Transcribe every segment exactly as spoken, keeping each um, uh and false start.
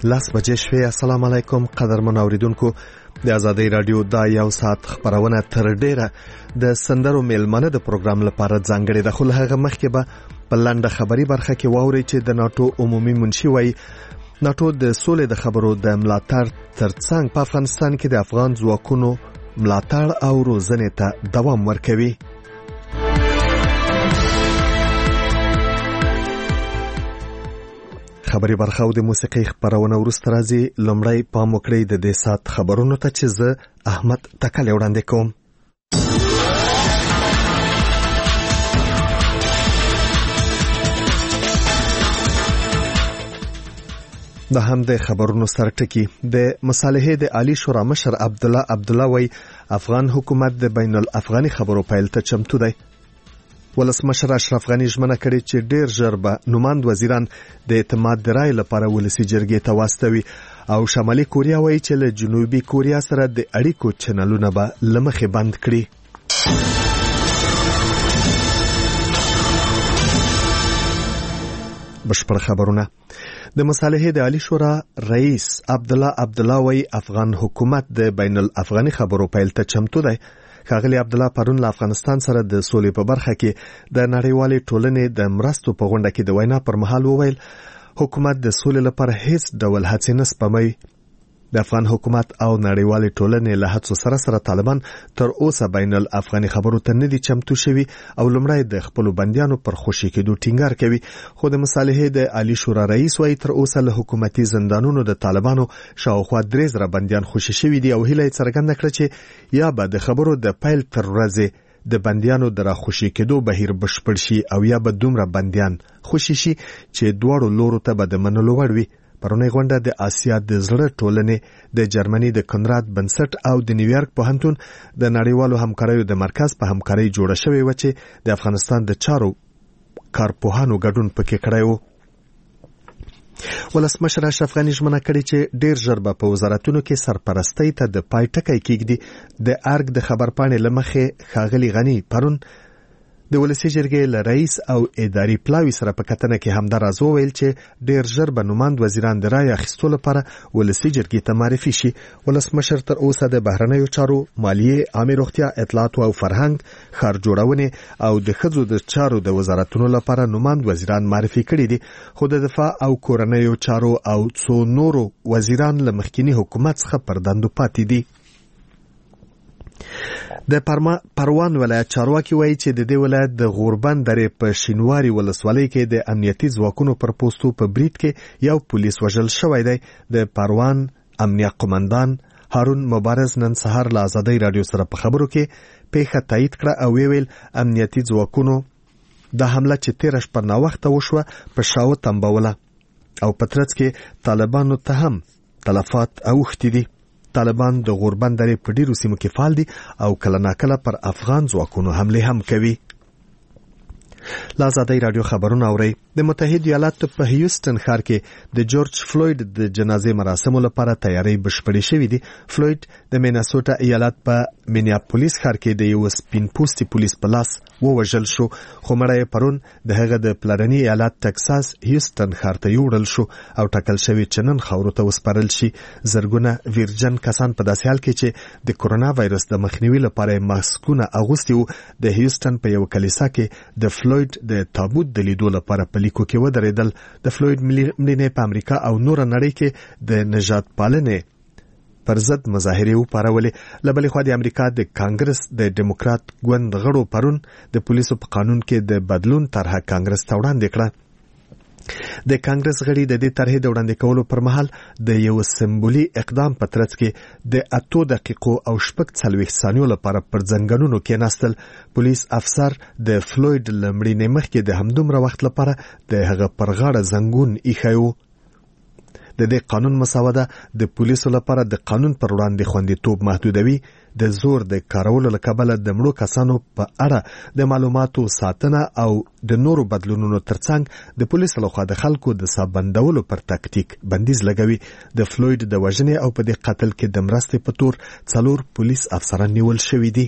لاس بجې شوې. السلام علیکم قدرمن اوریدونکو، د آزادۍ رادیو دا یو ساعت خبرونه تر ډیره د سندرو میلمنه د پروګرام لپاره ځانګړي د خل هغه مخکې به په لنډه خبري برخه کې واوري چې د ناتو عمومي منشي وای ناتو د سولې د خبرو د ملاتړ ترڅنګ په افغانستان کې د افغان ځواکونو ملاتړ او روزنې ته دوام ورکوي. خبري برخه او د موسیقي خبرونه ورسته راځي. لومړی پام وکړئ د دې سات خبرونو ته چې زه احمد تکل وړاندې کوم. د هم د خبرونو سرټکی د مصالحې د عالی شورا مشر عبد الله عبد الله وای افغان حکومت د بین الافغاني خبرو پیل ته چمتو دی. ولسمشر اشرف غنی ژمنه کړې چې ډیر ژر به نوماند وزیران د اعتماد د رای لپاره ولسی جرګې ته واستوي او شمالي کوریا وایي چې له جنوبي کوریا سره د اړیکو چینلونه به لمخې بند کړي. بشپړ خبرونه. د مصالحې د عالی شورا رئیس عبد الله عبد الله وایي افغان حکومت د بین الافغاني خبرو پیل ته چمتو دی. ښاغلی عبد الله پرون له افغانستان سره د سولې په برخه کې د نړیوالې ټولنې د مرستو په غونډه کې د وینا پر مهال وویل حکومت د سولې لپاره هیڅ ډول هڅې نه سپموي. د افغان حکومت او نړیوالې ټولنې له هڅو سره سره طالبان تر اوسه بین الافغاني خبرو ته نه دي چمتو شوي او لومړی د خپل بنديانو پر خوشي کېدو ټینګار کوي. خو د مصالحې د عالی شورا رئیس وايي تر اوسه له حکومتي زندانونو د طالبانو شاوخوا درې زره بنديان خوشي شوي دي او هیله څرګنده کړه چې یا به د خبرو د پیل تر ورځې د بنديانو د راخوشي کېدو بهیر بشپړ شي او یا به دومره بنديان خوشي شي چې دواړو لورو ته به د منلو وړ وي. پرونی غونډه د آسیا د زړه ټولنې د جرمني د کنراد بنسټ او د نیویارک پوهنتون د نړیوالو همکاریو د مرکز په همکاري جوړه شوې و چې د افغانستان د چارو کارپوهانو ګډون پکې کړی و. ولسمشر اشرف غنی ژمنه کړې چې ډیر ژر به په وزارتونو کې سرپرستی ته د پای ټکی کېږدي. د ارګ د خبرپاڼې لمخې ښاغلی غنی پرون د ولسی جرګې له رئیس او اداري پلاوی سره په کتنه کې همداراز وویل چې ډیر ژر به نوماند وزیران د رای اخیستو لپاره ولسی جرګې ته معرفي شي. ولسمشر تر اوسه د بهرنیو چارو، مالیې، عامه روغتیا، اطلاعات او فرهنګ، ښار جوړونې او د ښځو د چارو د وزارتونو لپاره نوماند وزیران معرفي کړي دي. خو د دفاع او کورنیو چارو او څو نورو وزیران له مخکینی حکومت څخه پر دندو پاتې دي. د پروان ولایت چارواکي وایي چې د دې ولایت د غوربند درې په شینواري ولسوالۍ کې د امنیتي ځواکونو پر پوستو په برید کې یو پولیس وژل شوی دی. د پروان امنیه قومندان هارون مبارز نن سهار له آزادۍ رادیو سره په خبرو کې پیښه تایید کړه او ویل امنیتي ځواکونو د حمله چې تیره شپه ناوخته وشوه په شاو تنبوله او په ترڅ کې طالبانو ته هم تلفات اوښتي دي. طالبان د غوربند درې په ډیرو سیمو کې فعال دي او کله ناکله پر افغان ځواکونو حمله هم کوي. له آزادۍ رادیو خبرونه اورئ. د متحده ایالاتو په هیوستن ښار کې د جورج فلوید د جنازې مراسمو لپاره تیاری بشپړې شوې دي. فلوید د میناسوټا ایالت په مینیاپولیس ښار کې د یو سپین پوستي پولیس په لاس ووژل شو، خو مړی پرون د هغه د پلرني ایالت ټکساس هیوستن ښار ته یوړل شو او ټاکل شوی چې نن خاورو ته وسپارل شي. زرګونه ویرجن کسان په داسې حال کې چې د کورونا وایرس د مخنیوي لپاره ماسکونه اغوستي وو د هیوستن په یو کلیسا کې د فلوید د تابوت د لیدو لپاره په لیکو کې ودرېدل. د فلوید مړینې په امریکا او نور نړۍ کې د نژاد پالنې پر ضد مظاهرې وپارولې. له بلې خوا د امریکا د کانګرس د ډیموکرات ګوند غړو پرون د پولیسو په قانون کې د بدلون طرحه کانګرس ته وړاندې کړه. د کانګرس غړي د دې طرحې د وړاندې کولو پر مهال د یو سمبولي اقدام په ترڅ کې د اتو دقیقو او شپږ څلوېښت ثانیو لپاره پر ځنګنونو کېناستل. پولیس افسر د فلوید له مړینې مخکې د همدومره وخت لپاره د هغه پر غاړه زنګون ایښی و. د دې قانون مسوده د پولیسو لپاره د قانون پر وړاندې خوندیتوب محدودوي. د زور د کارولو له کبله د مړو کسانو په اړه د معلوماتو ساتنه او د نورو بدلونونو ترڅنګ د پولیسو لخوا د خلکو د سابندولو پر تکتیک بندیز لګوي. د فلوید د وژنې او په دې قتل کې د مرستې په تور څلور پولیس افسران نیول شوي دي.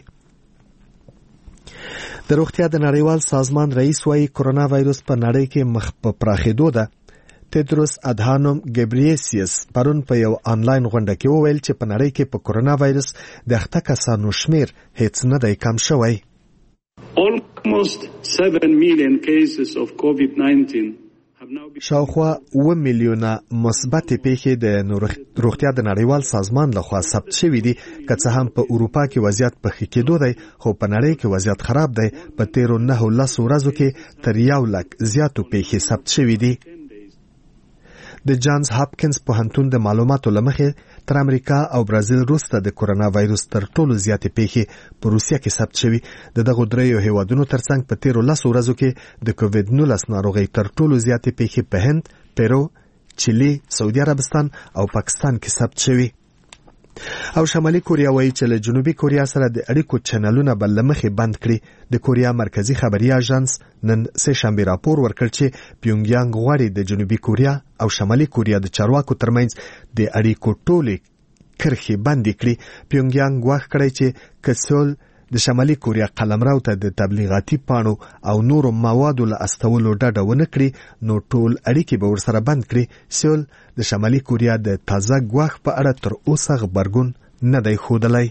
د روغتیا د نړیوال سازمان رئیس وايي کورونا وایرس په نړۍ کې مخ په پراخېدو ده. تدروس ادهانوم ګبریسیس پرون په یو آنلاین غونډه کې وویل چې په نړۍ کې په کورونا وایرس د اخته کسانو شمیر هیڅ نه دی کم شوی. Almost seven million cases of COVID nineteen شاوخوا اوه میلیونه مثبت پیښې د روغتیا د نړیوال سازمان لخوا ثبت شوې دي. که څه هم په اروپا کې وضعیت په ښه کېدو دی، خو په نړۍ کې وضعیت خراب دی. په تیرو نهو لسو ورځو کې تر یو لک زیاتو پیښې ثبت شوې دي. د جانز هاپکینز پوهنتون د معلوماتو له مخې تر امریکا او برازیل وروسته د کورونا وایرس تر ټولو زیاتې پیښې په روسیه کې ثبت شوي. د دغو دریو هیوادونو ترڅنګ په تیرو لسو ورځو کې د کووید نولس ناروغۍ تر ټولو زیاتې پیښې په هند، پیرو، چیلي، سعودي عربستان او پاکستان کې ثبت شوي. او شمالي کوریا وایي چې له جنوبي کوریا سره د اړیکو چینلونه به له مخې بند کړي. د کوریا مرکزي خبري اژانس نن سه شنبه راپور ورکړ چې پیونګیانګ غواړي د جنوبي کوریا او شمالي کوریا د چارواکو ترمنځ د اړیکو ټولې کرښې بندې کړي. پیونګیانګ غواړي کړي چې کسول د شمالي کوریا قلمرو ته د تبلیغاتي پاڼو او نورو موادو له استولو ډډه ونه کړي نو ټول اړیکې به ورسره بند کړي. سیول د شمالي کوریا د تازه ګواښ په اړه تر اوسه غبرګون نه دی ښودلی.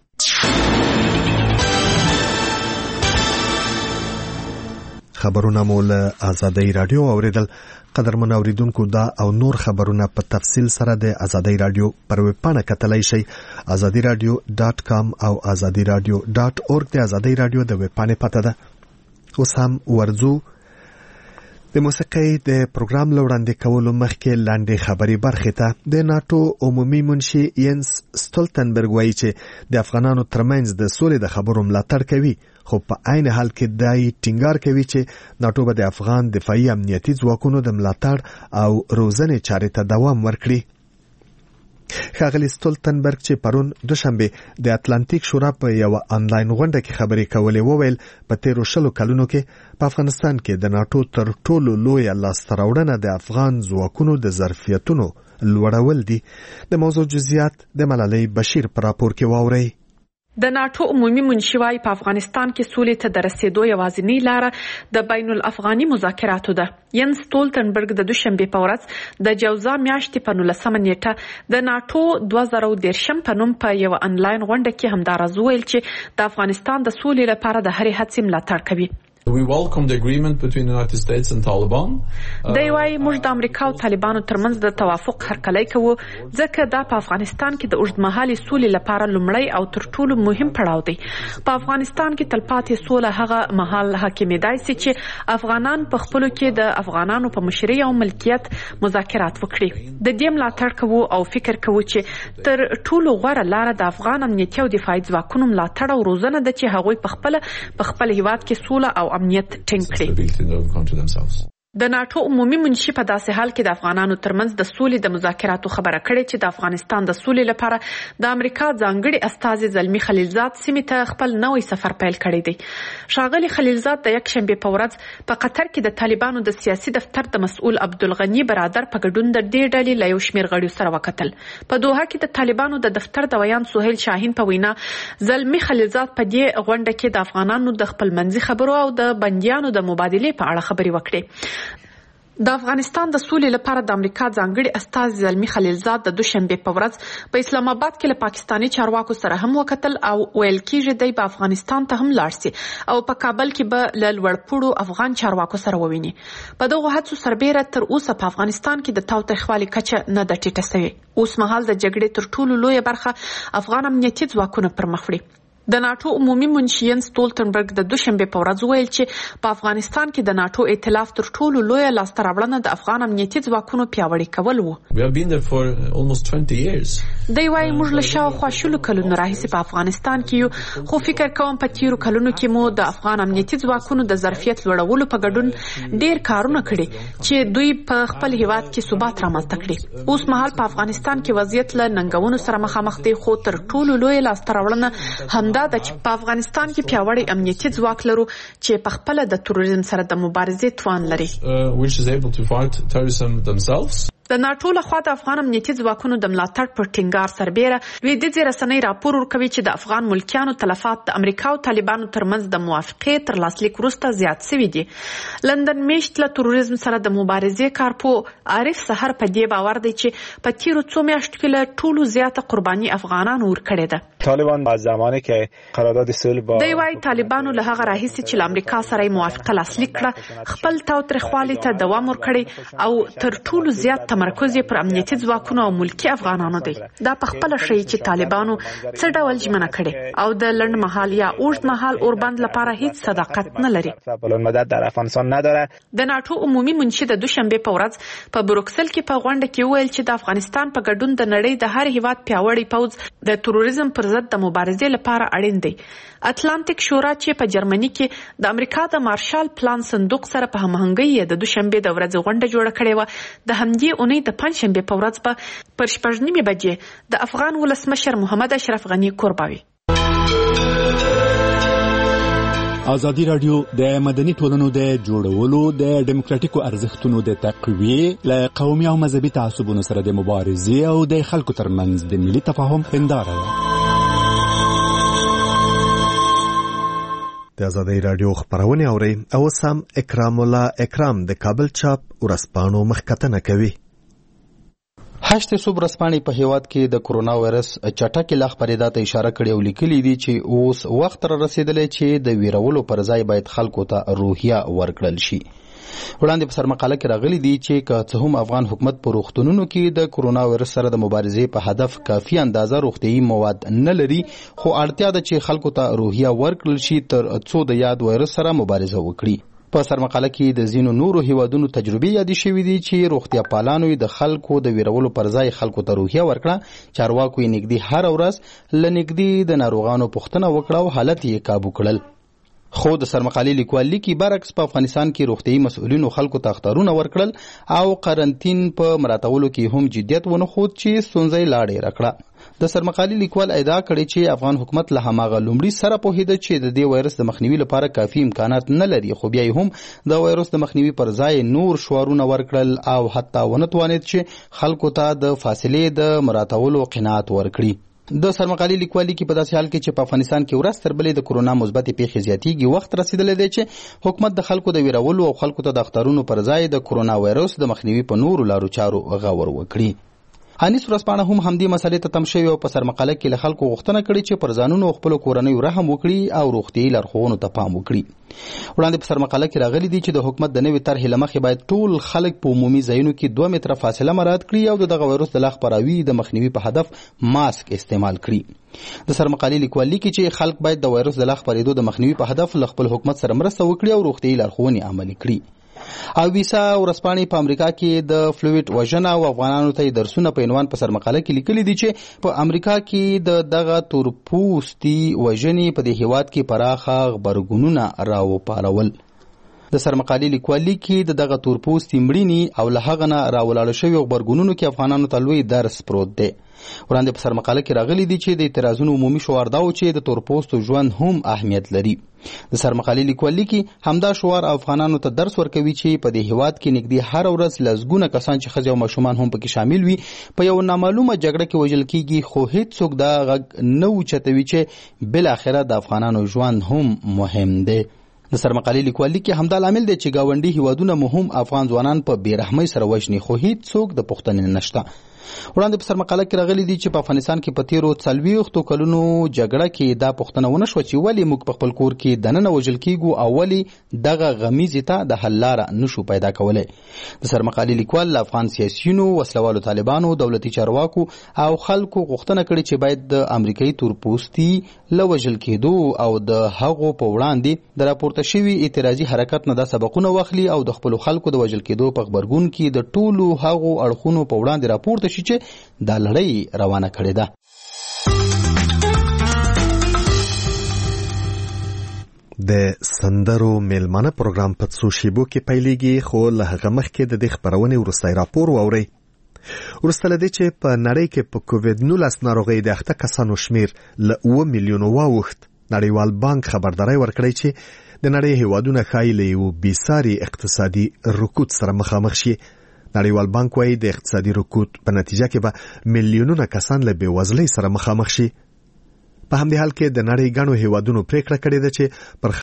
خبرونه مو له آزادۍ راډیو اوریدل. قدرمن اوریدونکو دا او نور خبرونه په تفصیل سره د آزادۍ راډیو پر ویب پاڼه کتلای شئ آزادی رادیو ډاٹ کام او آزادی رادیو ډاٹ اورګ. د آزادۍ راډیو د ویب پاڼې پته ده. اوس هم ورځو د موسیقۍ د پروګرام لوړاندې کولو مخکې لاندې خبري برخې ته. د ناتو عمومي منشي ینس ستولتنبرګ وایي چې د افغانانو ترمنځ د سولې د خبرو ملاتړ کوي، خو په عین حال کې دای ټینګار کوي چې ناتو به د افغان دفاعي امنیتي ځواکونو د ملاتړ او روزنې چارې ته دوام ورکړي. ښاغلي ستولتنبرګ چې پرون دوشنبه د اتلانتیک شورا په یو آنلاین غونډه کې خبرې کولې وویل په تیرو شلو کلونو کې په افغانستان کې د ناتو تر ټولو لویه لاسته راوړنه د افغان ځواکونو د ظرفیتونو لوړول دي. د موضوع جزئیات د ملالۍ بشیر په راپور کې واورئ. د ناتو عمومي منشي وايي په افغانستان کې سولې ته د رسیدو یوازینۍ لاره د بین الافغاني مذاکراتو ده. ینس ستولتنبرګ د دوشنبه په ورځ د جوزا میاشتې په نولسمه نیټه د ناتو دوه زره دېرشم په نوم په یو آنلاین غونډه کې همداراز ویل چې د افغانستان د سولې لپاره د هرې هڅې ملاتړ کوي. We welcome the agreement between the United States and Taliban. دی وايي موږ د امریکا او طالبانو ترمنځ د توافق هرکلی کوو ځکه دا په افغانستان کې د اوږدمهالې سولې لپاره لومړی او تر ټولو مهم پړاو دی. په افغانستان کې تلپاتې سوله هغه مهال حاکمېدای شي چې افغانان په خپلو کې د افغانانو په مشرۍ او ملکیت مذاکرات وکړي. د دې ملاتړ کوو او فکر کوو چې تر ټولو غوره لاره د افغان امنیتي او دفاعي ځواکونو ملاتړ او روزنه ده چې هغوی په خپل په خپل هیواد کې سوله او امنیت ټینګ کړي. د ناتو عمومي منشي په داسې حال کې د افغانانو ترمنځ د سولې د مذاکراتو خبره کړې چې د افغانستان د سولې لپاره د امریکا ځانګړي استازي زلمی خلیلزاد سیمې ته خپل نوې سفر پیل کړی دی. ښاغلي خلیلزاد د یک شنبه په ورځ په قطر کې د طالبانو د سیاسي دفتر د مسؤل عبدالغنی برادر په ګډون د دې ډلې له یو شمېر غړیو سره وکتل. په دوحه کې د طالبانو د دفتر د ویان سهیل شاهین په وینا زلمی خلیلزاد په دې غونډه کې د افغانانو د خپلمنځي خبرو او د بندیانو د مبادلې په اړه خبرې وکړې. د افغانستان د سولې لپاره د امریکا ځانګړي استازي زلمی خلیلزاد د دوشنبه په ورځ په اسلام آباد کې له پاکستاني چارواکو سره هم وکتل او ویل کېږي دی په افغانستان ته هم لاړ شي او په کابل کې به له لوړپوړو افغان چارواکو سره وویني. په دغو هڅو سربیره تر اوسه په افغانستان کې د تاوتریخوالي کچه نه ده ټیټه شوې. اوس مهال د جګړې تر ټولو لویه برخه افغان امنیتي ځواکونه پر مخ وړي. د ناتو عمومي منشي ینس ستولتنبرګ د دوشنبه په ورځ ویل چې په افغانستان کې د ناتو ائتلاف تر ټولو لویه لاسته راوړنه د افغان امنیتي ځواکونو پیاوړي کول وو. We have been there for almost twenty years. دی وايي موږ له شاوخوا شلو کلونو راهیسې په افغانستان کې یو، خو فکر کوم په تیرو کلونو کې مو د افغان امنیتي ځواکونو د ظرفیت لوړولو په ګډون ډیر کارونه کړي چې دوی په خپل هیواد کې ثبات رامنځته کړي. اوس مهال په افغانستان کې وضعیت له ننګونو سره مخامخ دی، خو تر ټولو لویه لاسته راوړنه همدا ده چې په افغانستان کې پیاوړی امنیتي ځواک لرو چې په خپل د تروریزم سره د مبارزې توان لري. Uh, which is able to fight terrorism themselves. د ناټو لخوا د افغان امنیتي ځواکونو د ملاتړ پر ټینګار سربیره لویدیځې رسنۍ راپور ورکوي چې د افغان ملکیانو تلفات د امریکا او طالبانو ترمنځ د موافقې تر لاسلیک وروسته زیات شوي دي. لندن میشت له تروریزم سره د مبارزې کارپوه عارف سحر په دې باور دی چې په تیرو څو میاشتو کې له ټولو زیاته قرباني افغانانو ورکړې ده. طالبان از زمانی که قرارداد صلح با دی وايي طالبانو له هغه راهیسې چې له امریکا سره موافقه لاسلیک کړه خپل تاوتریخوالي ته دوام ورکړی او تر ټولو زیات تمرکز پر امنیتي ځواکونو او ملکی افغانانو دی. دا په خپل شی چې طالبانو څه ډول ژمنه کړي او د لنډ مهال یا اوږد مهال اوربند لپاره هیڅ صداقت نه لري. بلندمدت در افغانستان نداره. د ناټو عمومي منشي د دوشنبه په ورځ په بروکسل کې په غونډه کې ویل چې د افغانستان په ګډون د نړۍ د هر هیواد پیاوړی پوځ د تروریزم پر ضد د مبارزې لپاره اړین دی. اتلانتیک شورا چې په جرمني کې د امریکا د مارشال پلان صندوق سره په همغږۍ د دوشنبه د ورځې غونډه جوړه کړې و، د همدې اونۍ د پنځشنبه په ورځ به پر شپږ نیمې بجې د افغان ولسمشر محمد اشرف غنی کورباوي. ازادي راډیو د مدني ټولنو د جوړولو د ډیموکراتیکو ارزښتونو د تقویې له قومي او مذهبي تعصبونو سره د مبارزې او د خلکو ترمنځ د ملي تفاهم هنداره ده. د ازادي راډیو خبرونه اوري او سم اکرام الله اکرام د کابل چاپ ورسپانو مخکتنه کوي. هشت صوب رسپانې په هیواد کې د کرونا وایرس چټکې لا خپرېدا ته اشاره کړې او لیکلي دي چې اوس وخت را رسیدلی چې د ویرولو پر ځای باید خلکو ته روحیه ورکړل شي. وړاندې په سرمقاله کې راغلي دي چې که څه هم افغان حکومت په روغتونونو کې د کرونا وایرس سره د مبارزې په هدف کافي اندازه روغتیايي مواد نه لري، خو اړتیا ده چې خلکو ته روحیه ورکړل شي تر څو د یاد وایرس سره مبارزه وکړي. په سرمقاله کې د ځینو نورو هیوادونو تجربې یادې شوې دي چې روغتیا پالانو د خلکو د ویرولو پر ځای خلکو ته روحیه ورکړه. چارواکو یې نږدې هر ورځ له نږدې د ناروغانو پوښتنه وکړه او حالت یې کابو کړل. خو د سرمقالې لیکوال لیکي برعکس په افغانستان کې روغتیايي مسؤلینو خلکو ته اختارونه ورکړل او قرنطین په مراتولو کې هم جدیت ونه ښود چې ستونزه یې لا ډېره کړه. د سرمقالې لیکوال ادعا کړې چې افغان حکومت له هماغه لومړي سره پوهېده چې د دې وایرس د مخنیوي لپاره کافي امکانات نه لري، خو بیا یې هم د وایرس د مخنیوي پر ځای نور شعارونه ورکړل او حتی ونه توانید چې خلکو ته د فاصلې د مراعاتولو قناعت ورکړي. د سرمقالې لیکوال لیکي په داسې حال کې چې په افغانستان کې ورځ تر بلې د کرونا مثبتې پیښې زیاتېږي، وخت رسیدلی دی چې حکومت د خلکو د ویرولو او خلکو ته د اختارونو پر ځای د کرونا وایرس د مخنیوي په نورو لارو چارو غور وکړي. انیس ورځپاڼه هم همدې مسلې ته تم شوی او په سرمقاله کې له خلکو غوښتنه کړې چې پر ځانونو او خپلو کورنیو رحم وکړي او روغتیايي لارښوونو ته پام وکړي. وړاندې په سرمقاله کې راغلي دي چې د حکومت د نوې طرحې له مخې باید ټول خلک په عمومي ځایونو کې دوه متره فاصله مراعات کړي او د دغه وایرس د لا خپراوي د مخنیوي په هدف ماسک استعمال کړي. د سرمقالې لیکوال لیکي چې خلک باید د وایرس د لا خپرېدو د مخنیوي په هدف له خپل حکومت سره مرسته وکړي او روغتیايي لارښوونې عملي کړي. او ویسا ورسپانې په امریکا کې د فلویډ وژنه او افغانانو ته درسونه په عنوان په سرمقاله کې لیکلي دي چې په امریکا کې د دغه تورپوستي وژنې په دې هیواد کې پراخه غبرګونونه راوپارول. د سرمقالې لیکوال لیکي د دغه تورپوستي مړینې او له هغه نه راولاړ شوي غبرګونونو کې افغانانو ته لوی درس پروت دی. وړاندې په سرمقاله کې راغلي دي چې د اعتراضونو عمومي شعار دا و چې د تورپوستو ژوند هم اهمیت لري. د سرمقالې لیکوال لیکي همدا شعار افغانانو ته درس ورکوي چې په دې هیواد کې نږدې هر ورځ لسګونه کسان چې ښځې او ماشومان هم پکې شامل وي په یو نامعلومه جګړه کې وژل کیږي، خو هیڅوک دا غږ نه اوچتوي چې بالاخره د افغانانو ژوند هم مهم دی. د سرمقالې لیکوال لیکي همدا لامل دی چې ګاونډي هیوادونه مهم افغان ځوانان په بېرحمۍ سره وژني، خو هیڅوک د پوښتنې نشته. وړاندې په سرمقاله کې راغلي دي چې په افغانستان کې په تیرو څلوېښتو کلونو جګړه کې دا پوښتنه ونه شوه چې ولې موږ په خپل کور کې دننه وژل کیږو او ولې دغه غمیزې ته د حل لاره نشو پیدا کولی. د سرمقالې لیکوال له افغان سیاسیونو، وسلوالو طالبانو، دولتي چارواکو او خلکو غوښتنه کړې چې باید د امریکایي تورپوستي له وژل کېدو او د هغو په وړاندې د راپورته شوي اعتراضي حرکت نه دا سبقونه واخلي او د خپلو خلکو د وژل کېدو په غبرګون کې د ټولو هغو اړخونو په وړاندې راپورته شي چې دا لړۍ روانه کړې ده. د سندرو میلمانه پروګرام په څو شیبو کې پیلېږي، خو له هغه مخکې د دې خپرونې وروستی راپور واورئ. وروسته له دې چې په نړۍ کې په کووید نولس ناروغۍ د اخته کسانو شمیر له اوه میلیونو واوښت، نړیوال بانک خبرداری ورکړی چې د نړۍ هیوادونه ښایي له یو بېساري اقتصادي رکود سره مخامخ شي. نړیوال بانک وايي د اقتصادي رکود په نتیجه کې به میلیونونه کسان له بېوزلۍ سره مخامخ شي. په همدې حال کې د نړۍ غنو هیوادونو پریکړه کړې ده چې پر